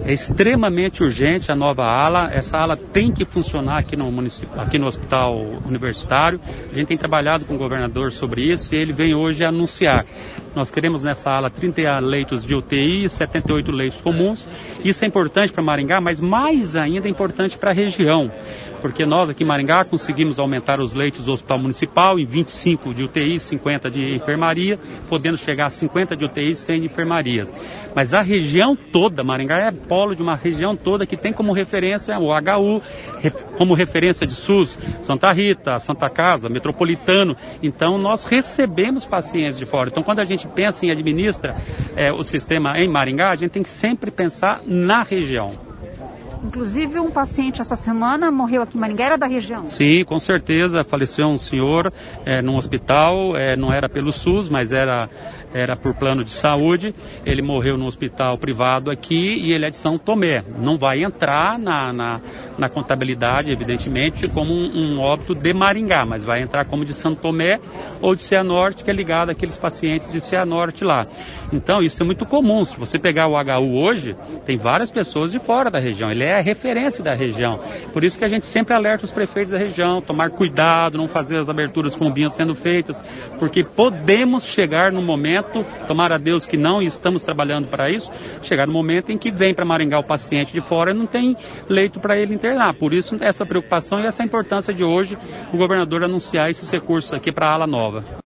É extremamente urgente a nova ala. Essa ala tem que funcionar aqui no Hospital Universitário. A gente tem trabalhado com o governador sobre isso e ele vem hoje anunciar. Nós queremos nessa ala 30 leitos de UTI e 78 leitos comuns. Isso é importante para Maringá, mas mais ainda é importante para a região. Porque nós aqui em Maringá conseguimos aumentar os leitos do Hospital Municipal em 25 de UTI, 50 de enfermaria, podendo chegar a 50 de UTI e 100 de enfermarias. Mas a região toda, Maringá é polo de uma região toda que tem como referência o HU, como referência de SUS, Santa Rita, Santa Casa, Metropolitano. Então nós recebemos pacientes de fora. Então quando a gente pensa em administrar o sistema em Maringá, a gente tem que sempre pensar na região. Inclusive um paciente essa semana morreu aqui em Maringá, era da região? Sim, com certeza, faleceu um senhor num hospital, não era pelo SUS, mas era por plano de saúde. Ele morreu num hospital privado aqui e ele é de São Tomé. Não vai entrar na contabilidade, evidentemente, como um óbito de Maringá, mas vai entrar como de São Tomé ou de Cianorte, que é ligado àqueles pacientes de Cianorte lá. Então, isso é muito comum. Se você pegar o HU hoje, tem várias pessoas de fora da região. Ele é a referência da região. Por isso que a gente sempre alerta os prefeitos da região, tomar cuidado, não fazer as aberturas como vinham sendo feitas, porque podemos chegar no momento, tomara a Deus que não, e estamos trabalhando para isso, chegar no momento em que vem para Maringá o paciente de fora e não tem leito para ele internar. Por isso, essa preocupação e essa importância de hoje o governador anunciar esses recursos aqui para a ala nova.